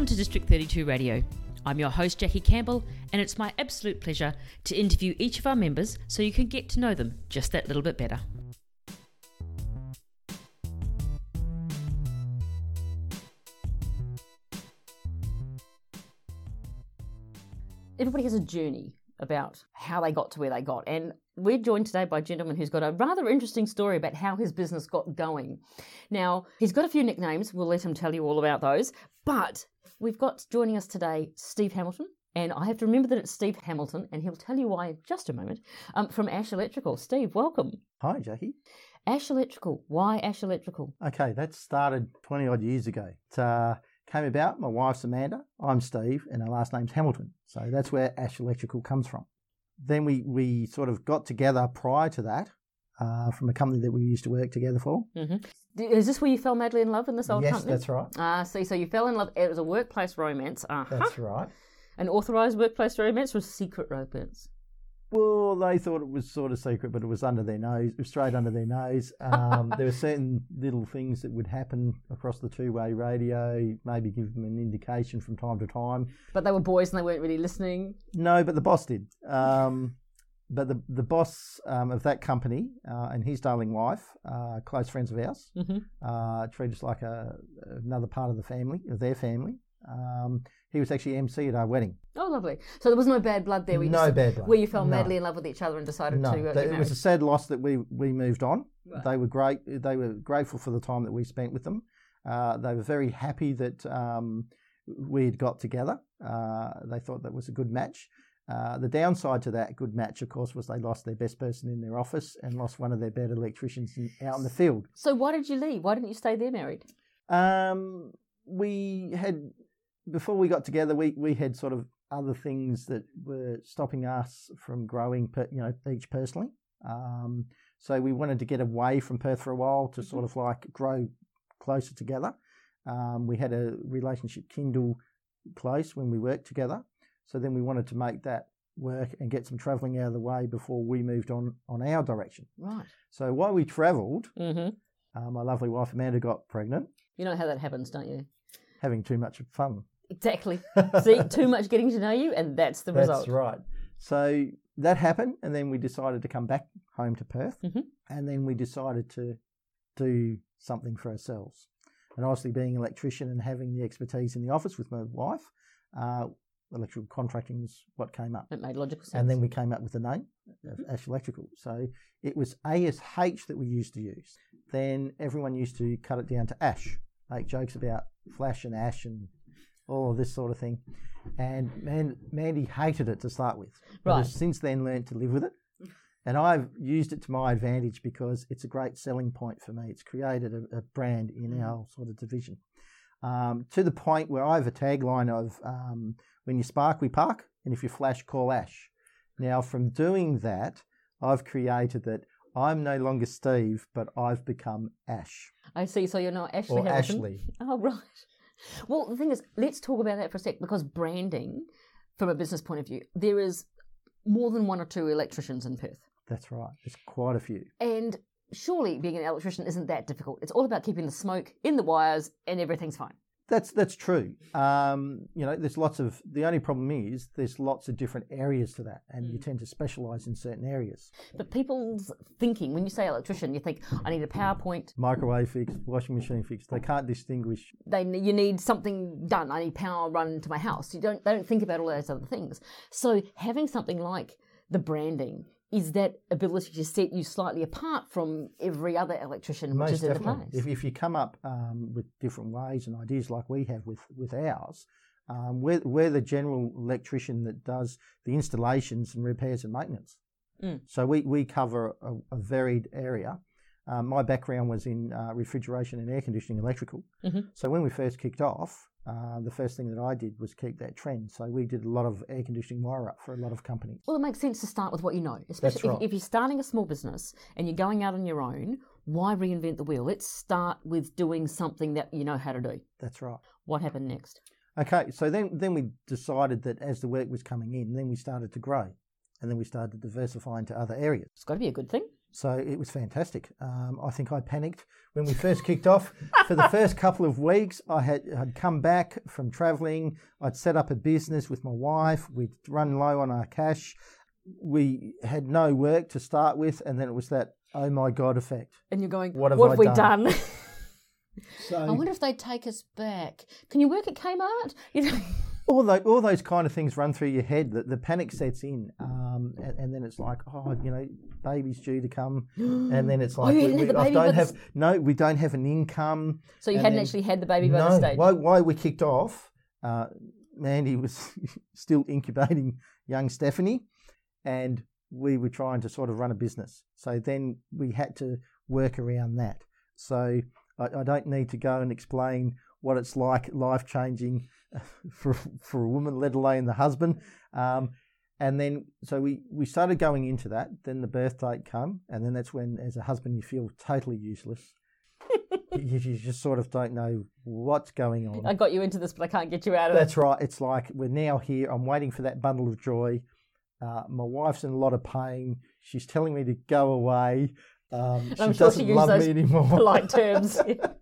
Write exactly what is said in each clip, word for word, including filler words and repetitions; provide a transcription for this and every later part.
Welcome to District thirty-two Radio. I'm your host Jackie Campbell, and it's my absolute pleasure to interview each of our members so you can get to know them just that little bit better. Everybody has a journey about how they got to where they got, and we're joined today by a gentleman who's got a rather interesting story about how his business got going. Now, he's got a few nicknames, we'll let him tell you all about those, but we've got joining us today Steve Hamilton, and I have to remember that it's Steve Hamilton, and he'll tell you why in just a moment, um, from Ash Electrical. Steve, welcome. Hi, Jackie. Ash Electrical. Why Ash Electrical? Okay, that started twenty odd years ago. It uh, came about, my wife's Amanda, I'm Steve, and our last name's Hamilton. So that's where Ash Electrical comes from. Then we, we sort of got together prior to that uh, from a company that we used to work together for. Mm-hmm. Is this where you fell madly in love in this old yes, company? Yes, that's right. Ah, uh, see, so you fell in love. It was a workplace romance. Uh-huh. That's right. An authorised workplace romance or a secret romance? Well, they thought it was sort of secret, but it was under their nose, it was straight under their nose. Um, there were certain little things that would happen across the two-way radio, maybe give them an indication from time to time. But they were boys and they weren't really listening? No, but the boss did. Um, but the the boss um, of that company uh, and his darling wife, uh, close friends of ours, mm-hmm. uh, treat us like a, another part of the family, of their family. Um, he was actually M C at our wedding. Oh, lovely. So there was no bad blood there? Where you no just, bad blood. Where you fell no. madly in love with each other and decided no, to uh, that, get married? It was a sad loss that we, we moved on. Right. They were great. They were grateful for the time that we spent with them. Uh, they were very happy that um, we had got together. Uh, they thought that was a good match. Uh, the downside to that good match, of course, was they lost their best person in their office and lost one of their better electricians in, out in the field. So why did you leave? Why didn't you stay there married? Um, we had... Before we got together, we, we had sort of other things that were stopping us from growing, per, you know, each personally. Um, so we wanted to get away from Perth for a while to sort of like grow closer together. Um, we had a relationship kindle close when we worked together. So then we wanted to make that work and get some travelling out of the way before we moved on on our direction. Right. So while we travelled, mm-hmm. uh, my lovely wife Amanda got pregnant. You know how that happens, don't you? Having too much fun. Exactly. See, too much getting to know you, and that's the result. That's right. So that happened, and then we decided to come back home to Perth, mm-hmm. and then we decided to do something for ourselves. And obviously, being an electrician and having the expertise in the office with my wife, uh, electrical contracting was what came up. It made logical sense. And then we came up with the name, mm-hmm. Ash Electrical. So it was A S H that we used to use. Then everyone used to cut it down to Ash, make jokes about flash and ash and all of this sort of thing. And man, Mandy hated it to start with. But right. has since then learned to live with it. And I've used it to my advantage because it's a great selling point for me. It's created a, a brand in our sort of division. Um, to the point where I have a tagline of um, when you spark, we park, and if you flash, call Ash. Now, from doing that, I've created that I'm no longer Steve, but I've become Ash. I see. So you're not Ashley or Hamilton. Ashley. Oh, right. Well, the thing is, let's talk about that for a sec, because branding, from a business point of view, there is more than one or two electricians in Perth. That's right. There's quite a few. And surely being an electrician isn't that difficult. It's all about keeping the smoke in the wires and everything's fine. That's that's true. Um, you know, there's lots of, the only problem is there's lots of different areas to that, and mm. you tend to specialise in certain areas. But people's thinking, when you say electrician, you think, I need a PowerPoint. Microwave fixed, washing machine fixed. They can't distinguish. They You need something done. I need power run to my house. You don't, they don't think about all those other things. So having something like the branding is that ability to set you slightly apart from every other electrician, Most which is definitely. in the place. If, if you come up um, with different ways and ideas like we have with, with ours, um, we're, we're the general electrician that does the installations and repairs and maintenance. Mm. So we, we cover a, a varied area. Um, my background was in uh, refrigeration and air conditioning electrical. Mm-hmm. So when we first kicked off, Uh, the first thing that I did was keep that trend. So we did a lot of air conditioning wire up for a lot of companies. Well, it makes sense to start with what you know. Especially That's right. if, if you're starting a small business and you're going out on your own, why reinvent the wheel? Let's start with doing something that you know how to do. That's right. What happened next? Okay, so then, then we decided that as the work was coming in, then we started to grow. And then we started to diversify into other areas. It's got to be a good thing. So it was fantastic. Um, I think I panicked when we first kicked off. For the first couple of weeks, I had had come back from travelling. I'd set up a business with my wife. We'd run low on our cash. We had no work to start with, and then it was that, oh my God effect. And you're going, what have, what I have we done? done? So, I wonder if they'd take us back. Can you work at Kmart? You know? all, those, all those kind of things run through your head. The, the panic sets in, um, and, and then it's like, oh, you know, baby's due to come, and then it's like, oh, you we, hadn't we, had the I baby don't by have this... no, we don't have an income. So you and hadn't then, actually had the baby by no, this stage. Why, why we kicked off? Uh, Mandy was still incubating young Stephanie, and we were trying to sort of run a business. So then we had to work around that. So I, I don't need to go and explain what it's like, life changing for for a woman, let alone the husband. Um, and then so we, we started going into that. Then the birth date come, and then that's when, as a husband, you feel totally useless. you, you just sort of don't know what's going on. I got you into this, but I can't get you out of it. That's right. It's like we're now here. I'm waiting for that bundle of joy. Uh, my wife's in a lot of pain. She's telling me to go away. Um, she I'm sure doesn't she love those me anymore. polite terms.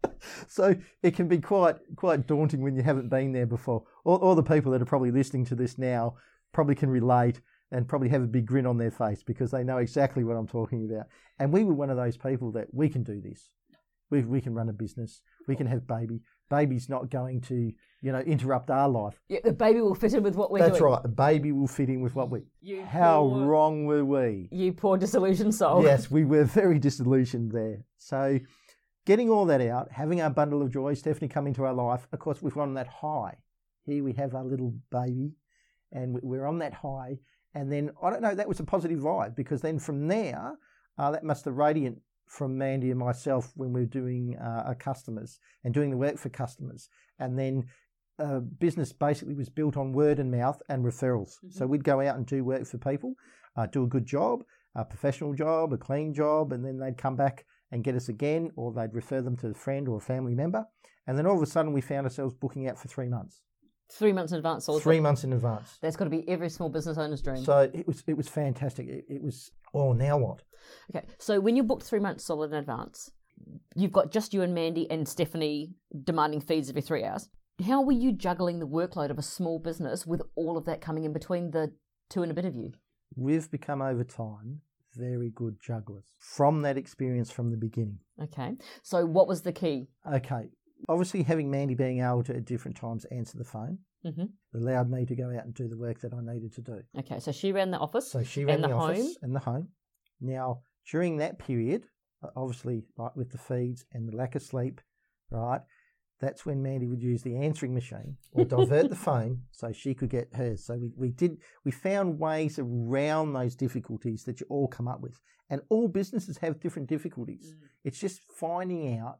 So it can be quite quite daunting when you haven't been there before. All, all the people that are probably listening to this now probably can relate and probably have a big grin on their face because they know exactly what I'm talking about. And we were one of those people that we can do this. We we can run a business. We can have baby. Baby's not going to, you know, interrupt our life. Yeah, the baby will fit in with what we're That's doing. right. A baby will fit in with what we... You How poor, wrong were we? You poor disillusioned soul. Yes, we were very disillusioned there. So getting all that out, having our bundle of joy, Stephanie come into our life, of course, we've gone on that high. Here we have our little baby and we're on that high. And then, I don't know, that was a positive vibe because then from there, uh, that must have radiant from Mandy and myself when we were doing uh, our customers and doing the work for customers. And then uh, business basically was built on word and mouth and referrals. Mm-hmm. So we'd go out and do work for people, uh, do a good job, a professional job, a clean job, and then they'd come back and get us again, or they'd refer them to a friend or a family member. And then all of a sudden we found ourselves booking out for three months. Three months in advance. Also. Three months in advance. That's got to be every small business owner's dream. So it was it was fantastic. It, it was, oh, now what? Okay, so when you booked three months solid in advance, you've got just you and Mandy and Stephanie demanding feeds every three hours. How were you juggling the workload of a small business with all of that coming in between the two and a bit of you? We've become over time very good jugglers from that experience from the beginning. Okay, so what was the key? Okay. Obviously, having Mandy being able to at different times answer the phone mm-hmm. allowed me to go out and do the work that I needed to do. Okay, so she ran the office. So she ran and the, the office home. and the home. Now, during that period, obviously, like with the feeds and the lack of sleep, right, that's when Mandy would use the answering machine or divert the phone so she could get hers. So we, we did we found ways around those difficulties that you all come up with. And all businesses have different difficulties. Mm. It's just finding out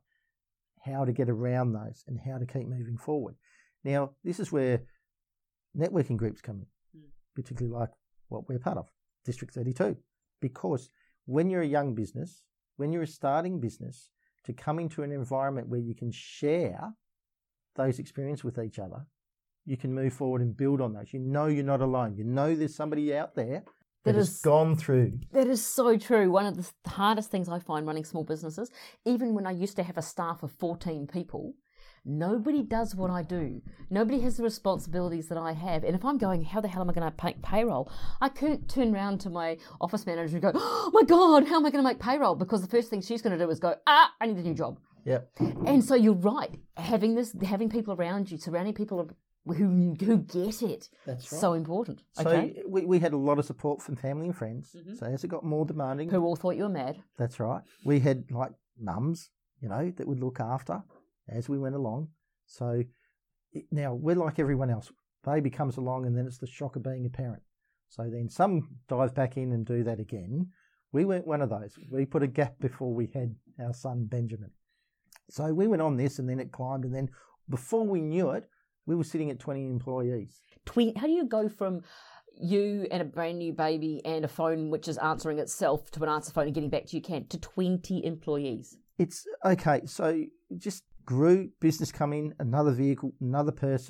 how to get around those and how to keep moving forward. Now, this is where networking groups come in, mm. particularly like what we're part of, District thirty-two. Because when you're a young business, when you're a starting business, to come into an environment where you can share those experiences with each other, you can move forward and build on those. You know you're not alone. You know there's somebody out there that, that has is, gone through. That is so true. One of the hardest things I find running small businesses, even when I used to have a staff of fourteen people, nobody does what I do. Nobody has the responsibilities that I have. And if I'm going, how the hell am I going to make payroll? I can't turn around to my office manager and go, oh my God, how am I going to make payroll? Because the first thing she's going to do is go, ah, I need a new job. Yep. And so you're right. Having this, having people around you, surrounding people who who get it, that's right. So important. So okay? we, we had a lot of support from family and friends. Mm-hmm. So as it got more demanding. Who all thought you were mad. That's right. We had like mums, you know, that would look after as we went along. So it, now we're like everyone else. Baby comes along and then it's the shock of being a parent. So then some dive back in and do that again. We weren't one of those. We put a gap before we had our son Benjamin. So we went on this and then it climbed, and then before we knew it, we were sitting at twenty employees. twenty How do you go from you and a brand new baby and a phone which is answering itself to an answer phone and getting back to you can to twenty employees? It's okay. So just grew, business come in, another vehicle, another person,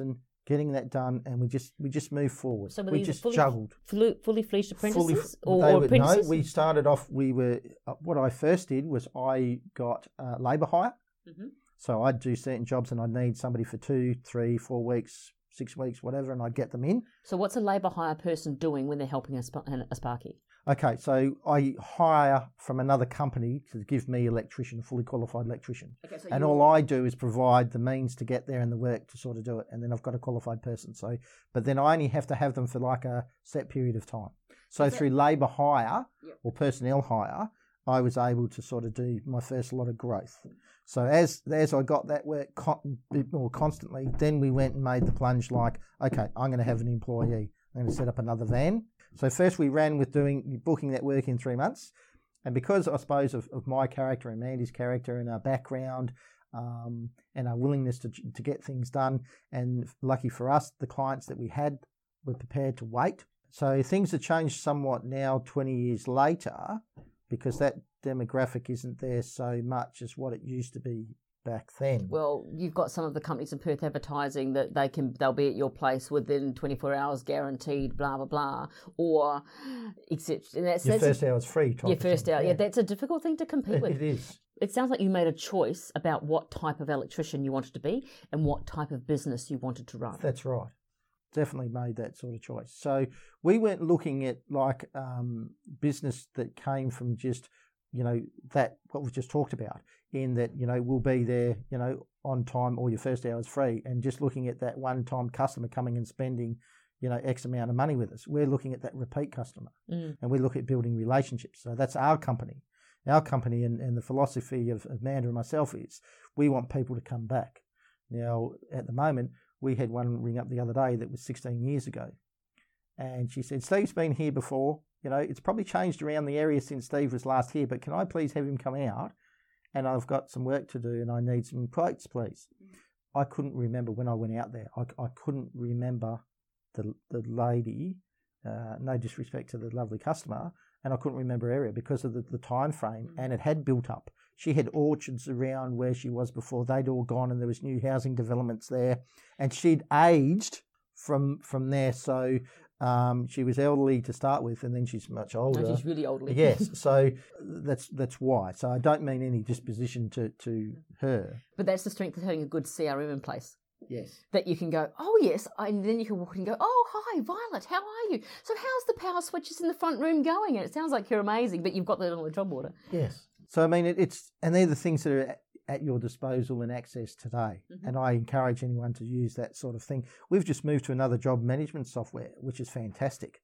getting that done, and we just we just moved forward. So were we these just fully, juggled. Fully, fully fledged apprentices Fully, or, they or were, apprentices? No, we started off. We were uh, what I first did was I got uh, labour hire. Mm-hmm. So I'd do certain jobs, and I'd need somebody for two, three, four weeks, six weeks, whatever, and I'd get them in. So what's a labour hire person doing when they're helping a, sp- a Sparky? Okay, so I hire from another company to give me electrician, a fully qualified electrician. Okay, so and all I do is provide the means to get there and the work to sort of do it. And then I've got a qualified person. So, but then I only have to have them for like a set period of time. So Is through labour hire Yep. or personnel hire, I was able to sort of do my first lot of growth. So as as I got that work con- more constantly, then we went and made the plunge like, okay, I'm going to have an employee. I'm going to set up another van. So first we ran with doing booking that work in three months. And because I suppose of, of my character and Mandy's character and our background um, and our willingness to to get things done, and lucky for us, the clients that we had were prepared to wait. So things have changed somewhat now twenty years later, because that demographic isn't there so much as what it used to be back then. Well, you've got some of the companies in Perth advertising that they can they'll be at your place within twenty-four hours guaranteed, blah blah blah, or except and that's your that's first a, hour's free. Type your of first thing. hour. Yeah. Yeah, That's a difficult thing to compete with. it is. It sounds like you made a choice about what type of electrician you wanted to be and what type of business you wanted to run. That's right. Definitely made that sort of choice. So we weren't looking at like um, business that came from just, you know, that what we've just talked about, in that, you know, we'll be there, you know, on time or your first hour is free, and just looking at that one-time customer coming and spending, you know, X amount of money with us. We're looking at that repeat customer, Mm. and we look at building relationships. So that's our company. Our company and, and the philosophy of, of Amanda and myself is we want people to come back. Now, at the moment, we had one ring up the other day that was sixteen years ago. And she said, Steve's been here before. You know, it's probably changed around the area since Steve was last here, but can I please have him come out? And I've got some work to do and I need some quotes, please. I couldn't remember when I went out there. I, I couldn't remember the the lady, uh, no disrespect to the lovely customer, and I couldn't remember her area because of the, the time frame, and it had built up. She had orchards around where she was before. They'd all gone and there was new housing developments there, and she'd aged from from there. So um, she was elderly to start with, and then she's much older. No, she's really elderly. Yes, so that's that's why. So I don't mean any disposition to, to her. But that's the strength of having a good C R M in place. Yes. That you can go, oh yes, and then you can walk and go, oh hi Violet, how are you? So how's the power switches in the front room going? And it sounds like you're amazing, but you've got that on the job order. Yes. So I mean, it, it's and they're the things that are at, at your disposal and access today. Mm-hmm. And I encourage anyone to use that sort of thing. We've just moved to another job management software, which is fantastic.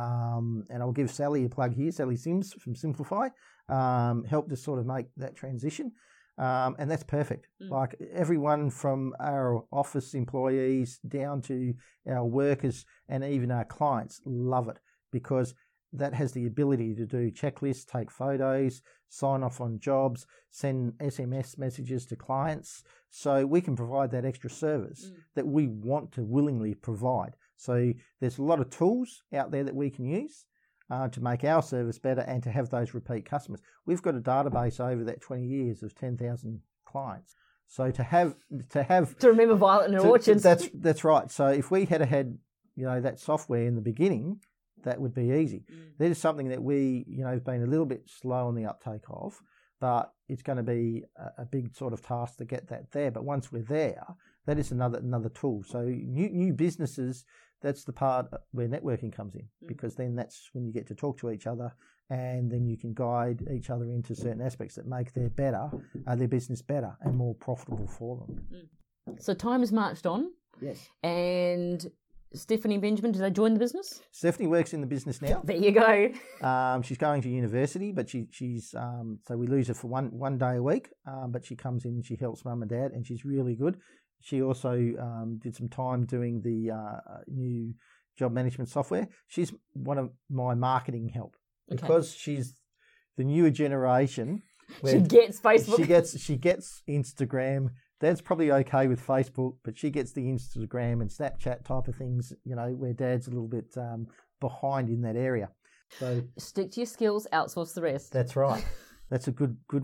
Um, and I'll give Sally a plug here. Sally Sims from Simplify um, helped us sort of make that transition. Um, and that's perfect. Mm. Like everyone from our office employees down to our workers and even our clients love it, because that has the ability to do checklists, take photos, sign off on jobs, send S M S messages to clients. So we can provide that extra service mm. that we want to willingly provide. So there's a lot of tools out there that we can use Uh, to make our service better and to have those repeat customers. We've got a database over that twenty years of ten thousand clients. So to have to have to remember Violet and her to, orchards. That's that's right. So if we had had you know that software in the beginning, that would be easy. Mm. That is something that we you know have been a little bit slow on the uptake of, but it's going to be a, a big sort of task to get that there. But once we're there, that is another another tool. So new new businesses. That's the part where networking comes in, because then that's when you get to talk to each other, and then you can guide each other into certain aspects that make their better, uh, their business better and more profitable for them. So time has marched on. Yes. And Stephanie Benjamin, did they join the business? Stephanie works in the business now. There you go. Um, she's going to university, but she she's um, so we lose her for one one day a week, um, but she comes in and she helps mum and dad, and she's really good. She also um, did some time doing the uh, new job management software. She's one of my marketing help, because okay. she's the newer generation. She gets Facebook. She gets she gets Instagram. Dad's probably okay with Facebook, but she gets the Instagram and Snapchat type of things, you know, where Dad's a little bit um, behind in that area. So stick to your skills, outsource the rest. That's right. That's a good good one.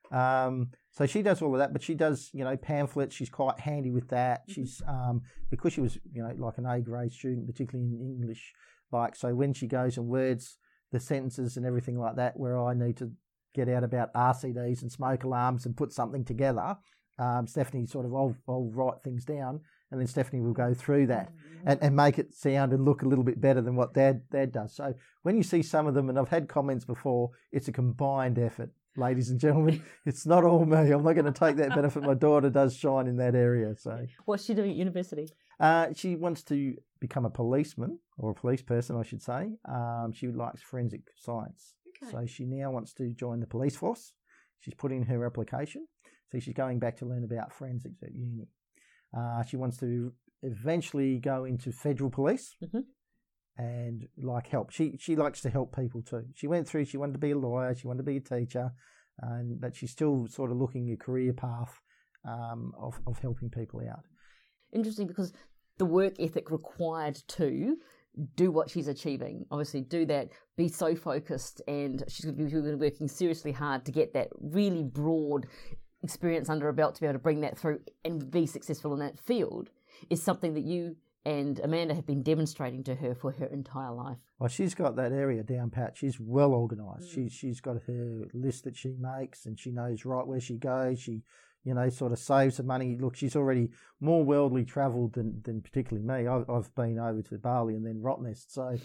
Um, so she does all of that, but she does, you know, pamphlets. She's quite handy with that. Mm-hmm. She's um, because she was, you know, like an A grade student, particularly in English. Like, so when she goes and words the sentences and everything like that, where I need to get out about R C Ds and smoke alarms and put something together, um, Stephanie sort of, I'll, I'll write things down, and then Stephanie will go through that mm-hmm. and, and make it sound and look a little bit better than what Dad, Dad does. So when you see some of them, and I've had comments before, it's a combined effort. Ladies and gentlemen, it's not all me. I'm not going to take that benefit. My daughter does shine in that area. So, what's she doing at university? Uh, she wants to become a policeman, or a police person, I should say. Um, she likes forensic science. Okay. So she now wants to join the police force. She's put in her application. So she's going back to learn about forensics at uni. Uh, she wants to eventually go into federal police. Mm-hmm. And like help. She she likes to help people too. She went through, she wanted to be a lawyer, she wanted to be a teacher, and but she's still sort of looking a career path um, of, of helping people out. Interesting, because the work ethic required to do what she's achieving, obviously do that, be so focused, and she's going to be working seriously hard to get that really broad experience under her belt to be able to bring that through and be successful in that field, is something that you and Amanda have been demonstrating to her for her entire life. Well, she's got that area down pat. She's well organised. Mm. She, she's got her list that she makes, and she knows right where she goes. She, you know, sort of saves the money. Look, she's already more worldly travelled than, than particularly me. I've, I've been over to Bali and then Rottnest, so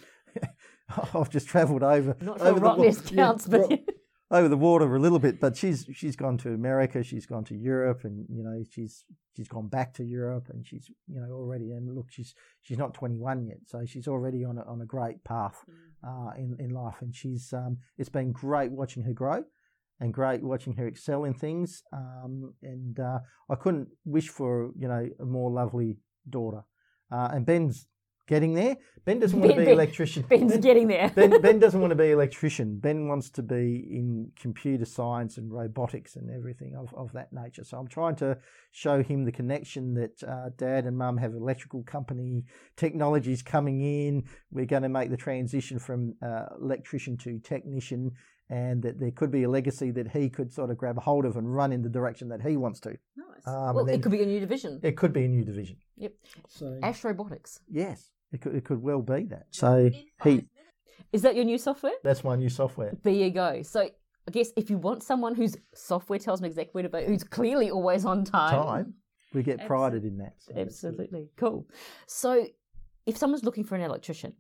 I've just travelled over. Not sure over Rottnest the, counts, yeah, but... over the water a little bit, but she's she's gone to America, she's gone to Europe, and you know she's she's gone back to Europe, and she's you know already, and look, she's she's not twenty-one yet, so she's already on a, on a great path uh, in in life, and she's um, it's been great watching her grow, and great watching her excel in things, um, and uh, I couldn't wish for you know a more lovely daughter, uh, and Ben's getting there. Ben doesn't want ben, to be ben, electrician. Ben's ben, getting there. ben, ben doesn't want to be electrician. Ben wants to be in computer science and robotics and everything of, of that nature. So I'm trying to show him the connection that uh, Dad and Mum have electrical company, technologies coming in. We're going to make the transition from uh, electrician to technician, and that there could be a legacy that he could sort of grab a hold of and run in the direction that he wants to. Nice. Um, well, it could be a new division. It could be a new division. Yep. So Ash Robotics. Yes. It could, it could well be that. So he... Is that your new software? That's my new software. There you go. So I guess if you want someone whose software tells them exactly where to be, who's clearly always on time. Time. We get prided in that. So absolutely. Cool. So if someone's looking for an electrician,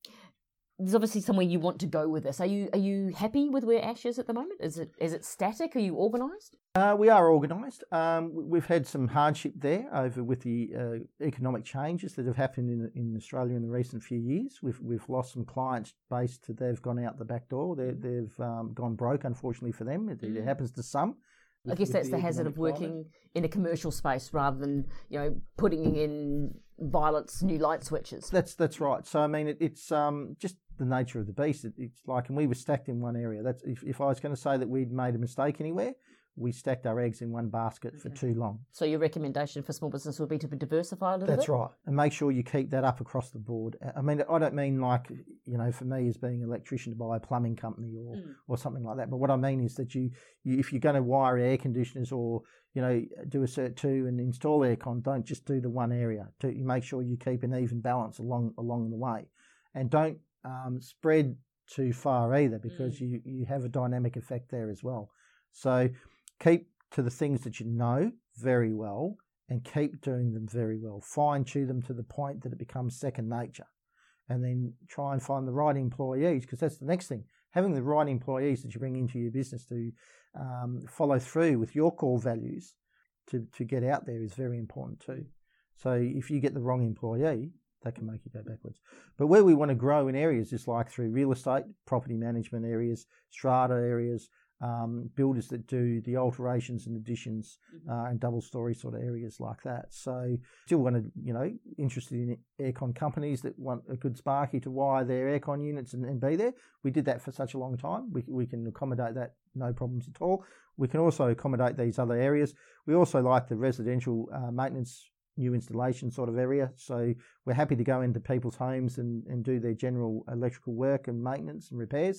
there's obviously somewhere you want to go with this. Are you are you happy with where Ash is at the moment? Is it is it static? Are you organised? Uh, we are organised. Um, we've had some hardship there over with the uh, economic changes that have happened in in Australia in the recent few years. We've we've lost some clients based. They've gone out the back door. They're, they've um, gone broke, unfortunately for them. It, mm. it happens to some. With, I guess that's the, the hazard of working climate. In a commercial space rather than you know putting in Violet's new light switches. That's that's right. So I mean, it, it's um, just the nature of the beast. It, it's like, and we were stacked in one area. That's if, if I was going to say that we'd made a mistake anywhere, we stacked our eggs in one basket for okay. too long. So your recommendation for small business would be to diversify a little That's bit? That's right. And make sure you keep that up across the board. I mean, I don't mean like, you know, for me as being an electrician to buy a plumbing company or, mm. or something like that. But what I mean is that you, you if you're going to wire air conditioners or, you know, do a cert two and install aircon, don't just do the one area. Do, you make sure you keep an even balance along along the way. And don't um, spread too far either, because mm. you, you have a dynamic effect there as well. So keep to the things that you know very well and keep doing them very well. Fine tune them to the point that it becomes second nature. And then try and find the right employees, because that's the next thing. Having the right employees that you bring into your business to um, follow through with your core values to, to get out there is very important too. So if you get the wrong employee, that can make you go backwards. But where we want to grow in areas is like through real estate, property management areas, strata areas, um, builders that do the alterations and additions uh, and double story sort of areas like that. So still want to, you know, interested in aircon companies that want a good Sparky to wire their aircon units and, and be there. We did that for such a long time. We, we can accommodate that, no problems at all. We can also accommodate these other areas. We also like the residential uh, maintenance new installation sort of area. So we're happy to go into people's homes and, and do their general electrical work and maintenance and repairs.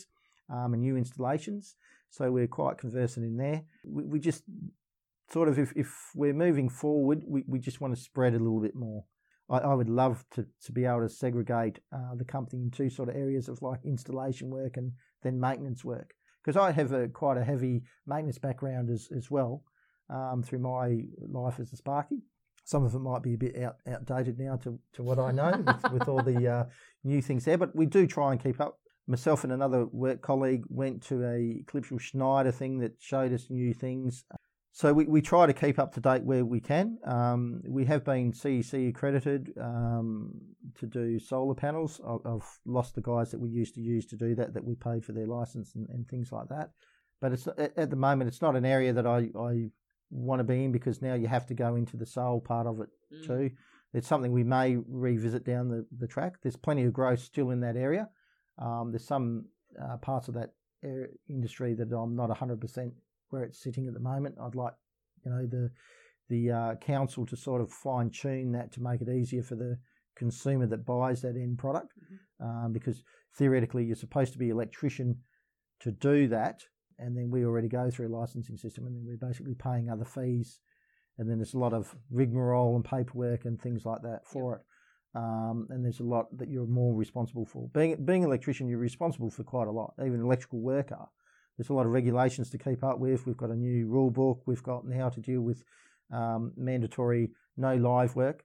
um, and new installations. So we're quite conversant in there. We, we just sort of, if, if we're moving forward, we, we just want to spread a little bit more. I, I would love to, to be able to segregate uh, the company in two sort of areas of like installation work and then maintenance work. Because I have a quite a heavy maintenance background as, as well um, through my life as a Sparky. Some of it might be a bit out, outdated now to, to what I know with, with all the uh, new things there, but we do try and keep up. Myself and another work colleague went to a Klipschel Schneider thing that showed us new things. So we, we try to keep up to date where we can. Um, we have been C E C accredited um, to do solar panels. I've lost the guys that we used to use to do that, that we paid for their license and, and things like that. But it's at the moment, it's not an area that I, I want to be in, because now you have to go into the sole part of it mm. too. It's something we may revisit down the, the track. There's plenty of growth still in that area. Um, there's some uh, parts of that area, industry that I'm not one hundred percent where it's sitting at the moment. I'd like, you know, the the uh, council to sort of fine tune that to make it easier for the consumer that buys that end product, mm-hmm. um, because theoretically you're supposed to be an electrician to do that, and then we already go through a licensing system, and then we're basically paying other fees, and then there's a lot of rigmarole and paperwork and things like that for yep. it. Um, and there's a lot that you're more responsible for. Being being an electrician, you're responsible for quite a lot. Even an electrical worker, there's a lot of regulations to keep up with. We've got a new rule book. We've got now to deal with um, mandatory no live work.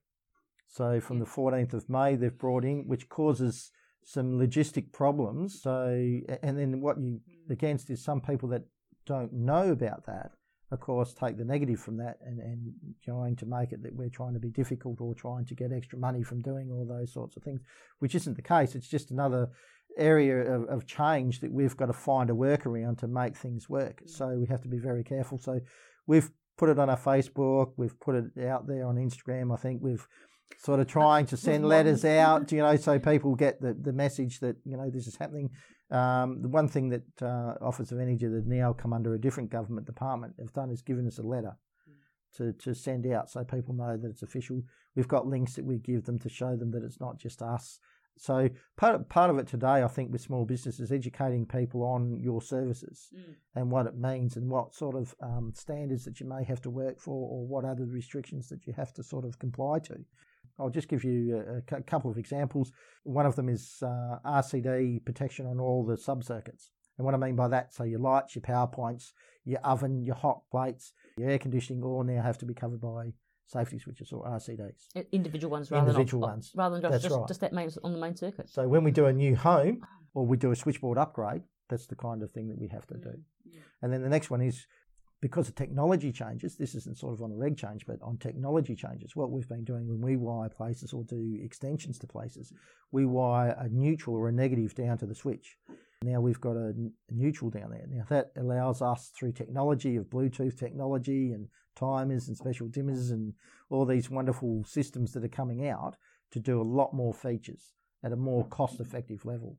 So from yeah. the fourteenth of May, they've brought in, which causes some logistic problems. So, and then what you against is some people that don't know about that, of course, take the negative from that and, and trying to make it that we're trying to be difficult or trying to get extra money from doing all those sorts of things, which isn't the case. It's just another area of, of change that we've got to find a workaround to make things work. Mm. So we have to be very careful. So we've put it on our Facebook. We've put it out there on Instagram. I think we've sort of trying to send letters out, you know, so people get the, the message that, you know, this is happening. Um, the one thing that uh, Office of Energy that now come under a different government department have done is given us a letter mm. to, to send out so people know that it's official. We've got links that we give them to show them that it's not just us. So part of, part of it today, I think, with small business is educating people on your services mm. and what it means and what sort of um, standards that you may have to work for or what other restrictions that you have to sort of comply to. I'll just give you a, a couple of examples. One of them is uh, R C D protection on all the sub-circuits. And what I mean by that, so your lights, your power points, your oven, your hot plates, your air conditioning all now have to be covered by safety switches or R C Ds. Individual ones rather Individual than ones. rather than just, just, right. just that main, on the main circuit. So when we do a new home or we do a switchboard upgrade, that's the kind of thing that we have to do. Yeah. And then the next one is, because of technology changes, this isn't sort of on a reg change, but on technology changes, what we've been doing when we wire places or do extensions to places, we wire a neutral or a negative down to the switch. Now we've got a, a neutral down there. Now that allows us, through technology of Bluetooth technology and timers and special dimmers and all these wonderful systems that are coming out, to do a lot more features at a more cost-effective level.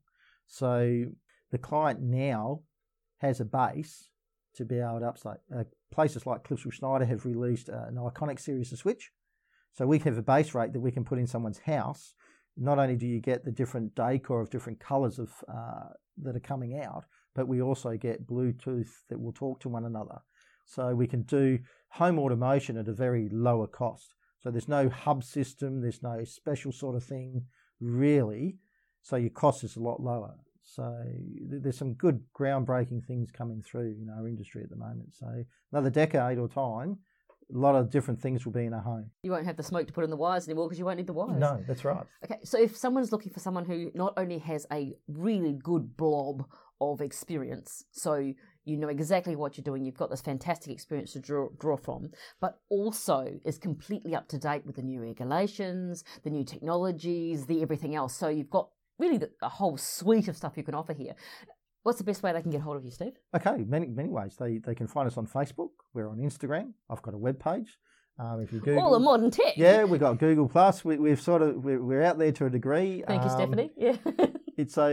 So the client now has a base to be able to upstate. Uh, places like Klipschel Schneider have released uh, an iconic series of switch. So we have a base rate that we can put in someone's house. Not only do you get the different decor of different colours of uh, that are coming out, but we also get Bluetooth that will talk to one another. So we can do home automation at a very lower cost. So there's no hub system, there's no special sort of thing really. So your cost is a lot lower. So there's some good groundbreaking things coming through in our industry at the moment. So another decade or time, a lot of different things will be in our home. You won't have the smoke to put in the wires anymore because you won't need the wires. No, that's right. Okay, so if someone's looking for someone who not only has a really good blob of experience, so you know exactly what you're doing, you've got this fantastic experience to draw, draw from, but also is completely up to date with the new regulations, the new technologies, the everything else. So you've got really the, a whole suite of stuff you can offer here. What's the best way they can get hold of you, Steve? Okay, many many ways. They they can find us on Facebook. We're on Instagram. I've got a web page. Um, if you Google, all the modern tech. Yeah, we've got Google Plus. We, we've sort of we're, we're out there to a degree. Thank you, um, Stephanie. Yeah, it's so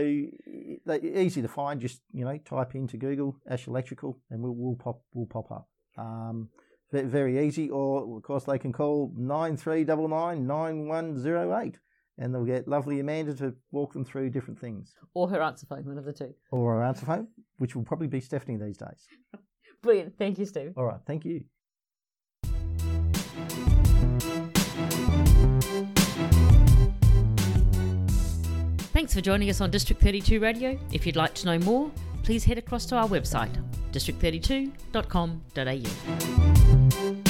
easy to find. Just you know, type into Google Ash Electrical, and we'll we'll pop we'll pop up. Um, very easy. Or of course, they can call nine three nine nine nine one zero eight. and they'll get lovely Amanda to walk them through different things. Or her answer phone, one of the two. Or our answer phone, which will probably be Stephanie these days. Brilliant. Thank you, Steve. All right. Thank you. Thanks for joining us on District thirty-two Radio. If you'd like to know more, please head across to our website, district thirty-two dot com dot a u.